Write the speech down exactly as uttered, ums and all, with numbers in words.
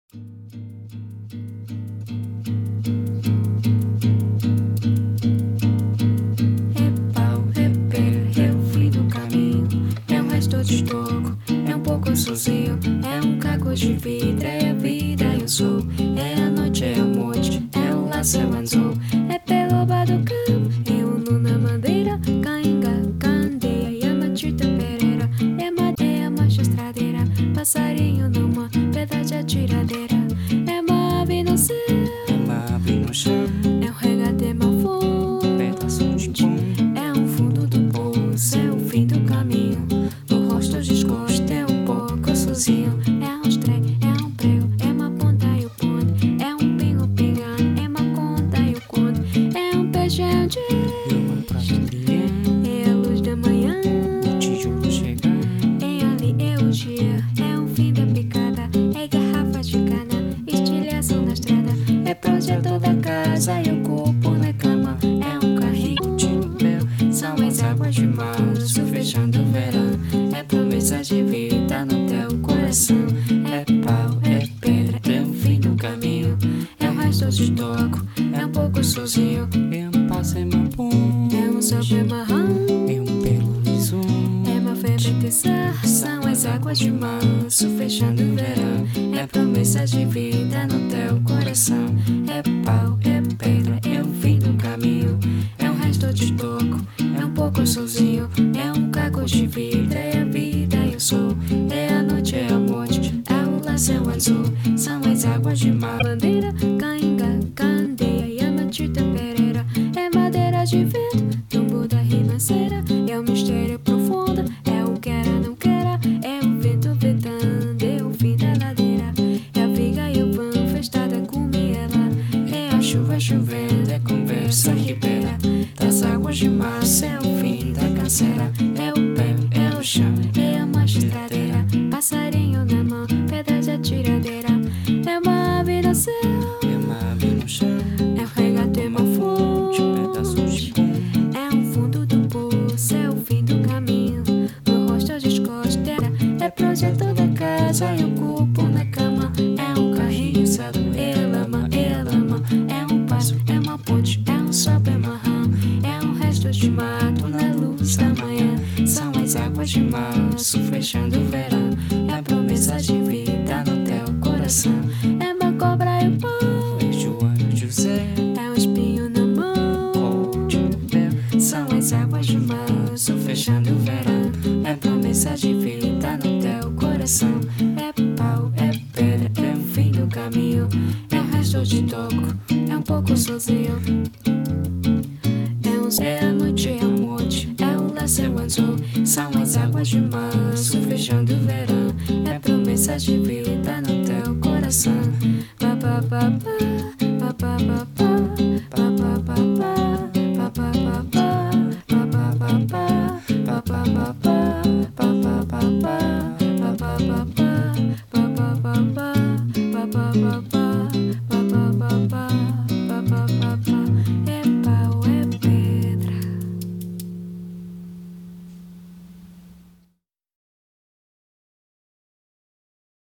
De toco, é um pouco sozinho, é um caco de vidro, é a vida eu sou, é a noite, é a morte, é o laço, é o anzol, é peloba do campo, é o nu na madeira, cainga, candeia, e a matita pereira, é madeira, marcha estradeira, passarinho numa pedra de atiradeira, é uma ave no céu, é uma ave no chão, é um regate mal fundo, pedaço de pão, é um fundo do poço, é o fim do caminho. Desgosto é um pouco sozinho, é um trem, é um prego, é uma ponta e o ponto, é um pingo pingando, é uma conta e o conto, é um peixe, é um dia, e uma prata brilhando, é a luz da manhã, o tijolo chegando, é ali é o dia, é um fim da picada, é garrafa de cana, estilhação na estrada, é projeto da casa e o corpo na cama, é um carrinho de mel, são as águas de março fechando o verão. É promessa de vida no teu coração. É pau, é pedra, é o fim do caminho. É o resto de toco, é um pouco sozinho. É um passo, é uma ponte, é um sopro, é marrão, é um belo horizonte, é uma feitiçar. São as águas de março fechando o verão. É promessa de vida no teu coração. É pau, é pedra, é o fim do caminho. É o resto de toco, é um pouco sozinho. É um caco de vidro, é a vida eu sou. É a noite, é a morte, é o laço, é o azul. São as águas de mar, bandeira, cainga, candeia e a matita pereira. É madeira de vento, tumbo da ribanceira. É o mistério profundo, é o quero, não quero. É o vento vetando, é o fim da ladeira. É a viga e o pão, festada com miela. É a chuva chovendo, é conversa ribeira. Das águas de março, é o fim da canseira. É o pé, é o chão, é a marcha estradeira. Passarinho na mão, pedra de atiradeira. É uma ave no céu, é uma ave no chão, é um regate, é uma fonte, pedaços de pão, é um fundo do poço, é o fim do caminho. No rosto descosta, é projeto da casa e o corpo na cama. É um carrinho usado, é lama, é lama. É um passo, é uma ponte, é um sopro, é marrão. É um resto de mato na luz da manhã. São as águas de março fechando o verão. É a promessa de vida no teu coração. É uma cobra e o pão, é Joana José, é um espinho na mão. São as águas de março fechando o verão. É promessa de vida no teu coração. É pau, é pedra, é o fim do caminho. É o resto de toco, é um pouco sozinho. É um é a noite, é a morte, é o laço, é o azul. São as águas de março fechando o verão. É promessa de vida no teu coração. Pa pa pa pa, pa pa pa pa, pa pa pa pa, pa pa pa pa, pa pa pa pa, pa pa pa pa, pa pa pa pa.